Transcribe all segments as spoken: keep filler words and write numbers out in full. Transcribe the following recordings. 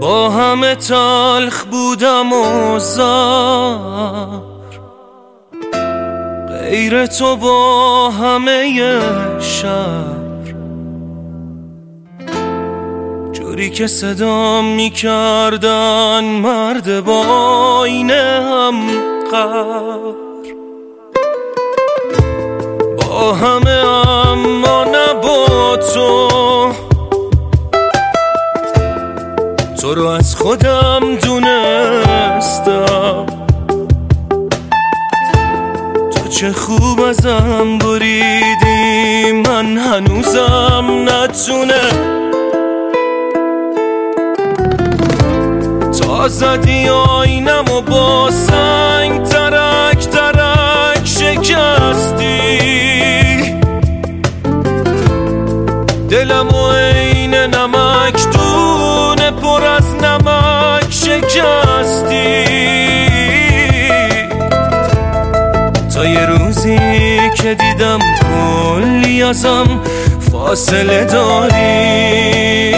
با همه تلخ بودم و زار، غیر تو با همه شهر، جوری که صدام میکردن مرد با آینه هم قهر. با همه اما نه با تو، تو رو از خودم دونستم. تو چه خوب ازم بریدی، من هنوزم نتونه. تا زدی آینم و با سنگ ترک ترک شکستی، دلم و عین نمک دونه پر از نمک شکستی. تا یه روزی که دیدم کلی ازم فاصله داری،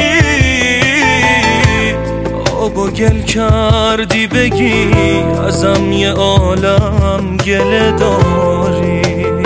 آب و گل کردی بگی ازم یه عالم گله داری.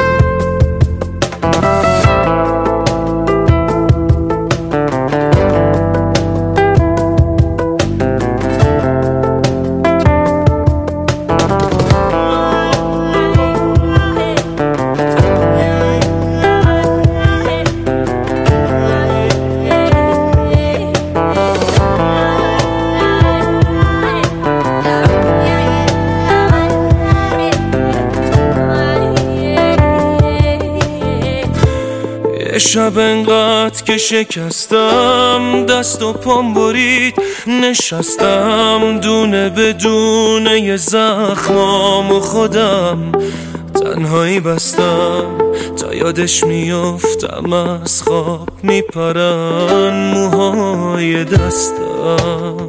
شب انقدر که شکستم، دست و پام برید نشستم، دونه به دونه یه زخمام و خودم تنهایی بستم. تا یادش میافتم از خواب میپرن موهای دستم.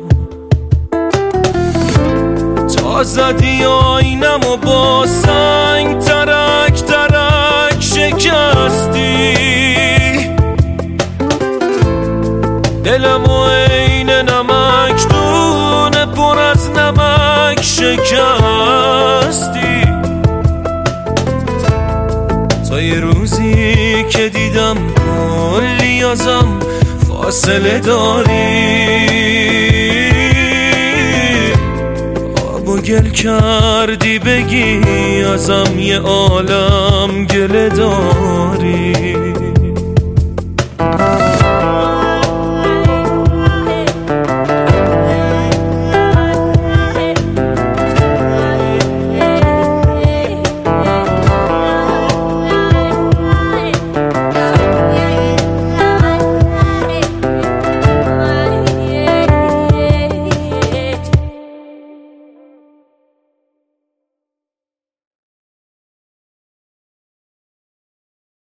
تا زدی آینم و با سنگ ترک ترک شکستی، دلم و عین نمک دونه پر از نمک شکستی. تا یه روزی که دیدم کلی ازم فاصله داری، آب و گل کردی بگی ازم یه عالم گله داری.